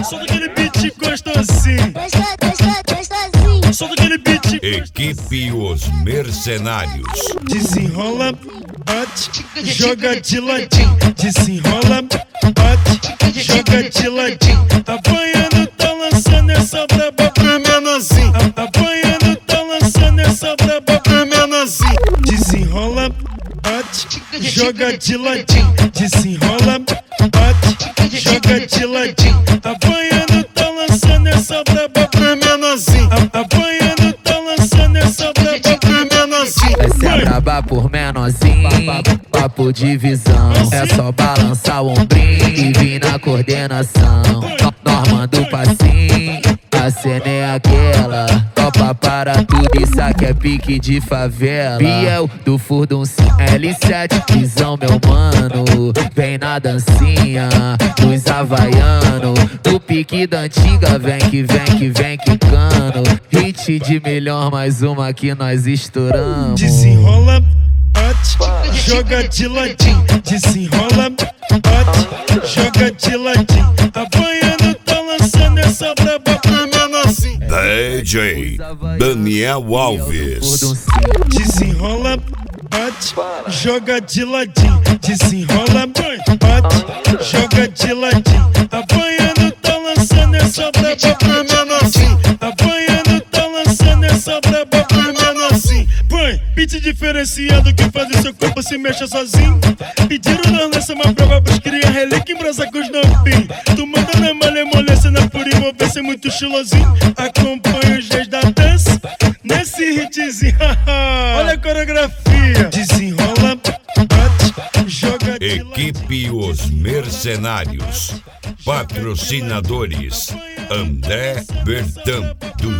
Solta aquele beat gostosinho. Solta aquele beat. Equipe Os Mercenários. Desenrola, bate, joga de ladinho. Desenrola, bate, joga de ladinho. Apanhando, tá lançando essa braba pro menorzinho. Apanhando, tá lançando essa braba pro menorzinho. Desenrola, bate, joga de ladinho. Desenrola, bate, joga de ladinho. Apanhando, tá lançando essa braba pro menorzinho. Apanhando, tá lançando essa braba pro menorzinho. Essa é braba por menorzinho, papo de visão. É só balançar o ombrinho e vir na coordenação. Nós manda o passinho, a cena é aquela. Topa para tudo, isso aqui é pique de favela. Biel do Furdunci, L7, visão meu mano. Vem na dancinha, dos havaiano. Do pique da antiga, vem que vem que vem quicando. Hit de milhão, mais uma que nós estouramos. Desenrola, bate, joga de ladinho. Desenrola, bate, joga de ladinho. Apanhando, tá lançando essa braba pro menorzinho. DJ Daniel Alves. Desenrola, bate, joga de ladinho. Desenrola, bate, joga de ladinho. Apanhando, tá lançando essa braba pro menorzinho. Apanhando, tá lançando essa braba pro menorzinho. Põe, beat diferenciado que faz o seu corpo se mexa sozinho. Pediram na lança uma prova pros cria relíquia em brasa com os novinhos. Tu manda na malemolência, na pura envolvência, muito estilosinho. Acompanha os dias da dança nesse hitzinho. Olha a coreografia. Desenrola, bate, joga de Equipe Os Mercenários. Patrocinadores: André Bertan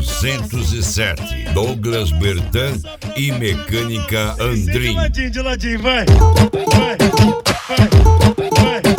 207, Douglas Bertan e Mecânica Andrim. De ladinho, vai, vai, vai, vai.